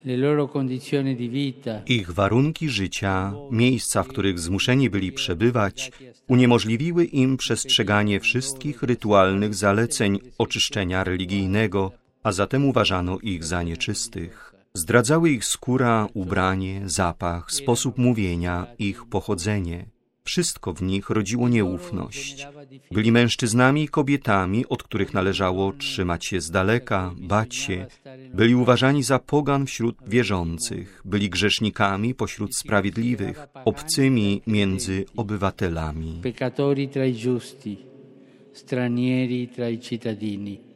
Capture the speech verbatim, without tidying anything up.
Le loro condizioni di vita, Ich warunki życia, miejsca, w których zmuszeni byli przebywać, uniemożliwiły im przestrzeganie wszystkich rytualnych zaleceń oczyszczenia religijnego, a zatem uważano ich za nieczystych. Zdradzały ich skóra, ubranie, zapach, sposób mówienia, ich pochodzenie. Wszystko w nich rodziło nieufność. Byli mężczyznami i kobietami, od których należało trzymać się z daleka, bać się. Byli uważani za pogan wśród wierzących. Byli grzesznikami pośród sprawiedliwych, obcymi między obywatelami. peccatori tra i giusti, stranieri tra i cittadini.